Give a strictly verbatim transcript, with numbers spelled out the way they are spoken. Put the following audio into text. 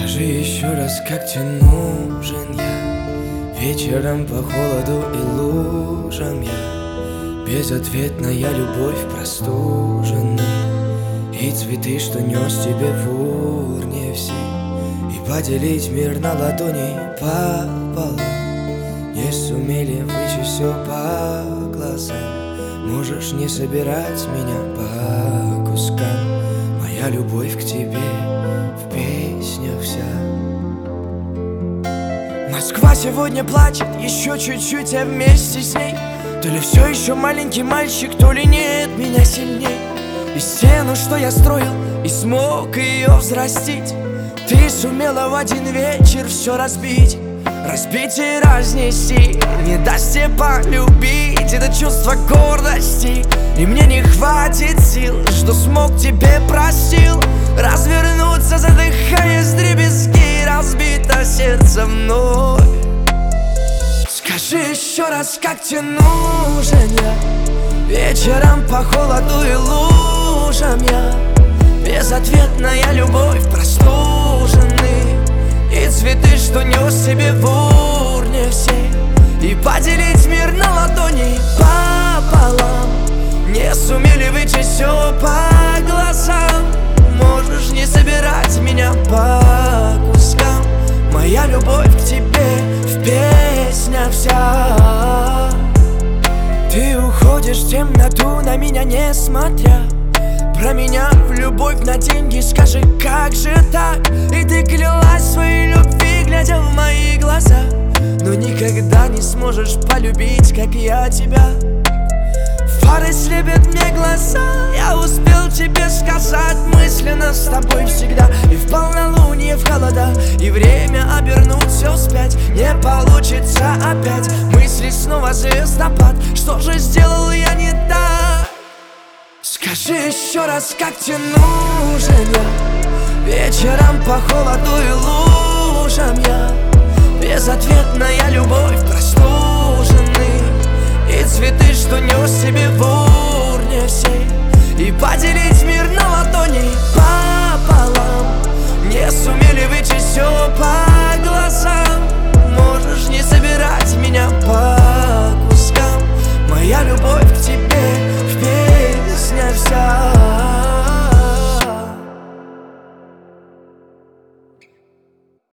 Скажи еще раз, как тебе нужен я? Вечером по холоду и лужам я. Безответная любовь простуженный. И цветы, что нес тебе в урне все. И поделить мир на ладони пополам. Не сумели вычесть все по глазам. Можешь не собирать меня по кускам. Моя любовь к тебе в песнях вся. Москва сегодня плачет, еще чуть-чуть, а вместе с ней. То ли все еще маленький мальчик, то ли нет меня сильней. И стену, что я строил, и смог ее взрастить, ты сумела в один вечер все разбить. Разбить и разнести, не даст тебе полюбить это чувство гордости. И мне не хватит сил, что смог тебе простил. Развернуться, задыхаясь вдребезги, разбито сердце вновь. Скажи еще раз, как тебе нужен я? Вечером по холоду и лужам я. Безответная любовь простуженный. И цветы, что нес себе в урне всей. И поделить мир на ладони пополам. Не сумели вычесть все по глазам. Можешь не собирать меня по кускам. Моя любовь к тебе в песнях вся. Ты уходишь в темноту, на меня не смотря. Про меня в любовь на деньги, скажи, как же так? И ты клялась своей любви, глядя в мои глаза. Но никогда не сможешь полюбить, как я тебя. Фары слепят мне глаза. Я успел тебе сказать мысленно с тобой всегда. И в полнолуние, в холода, и время обернуть все вспять. Не получится опять, мысли снова звездопад. Что же сделал я не так? Скажи еще раз, как тебе нужен я? Вечером по холоду и лужам я. Безответная любовь простуженный. И цветы, что нес себе в урне всей. И поделить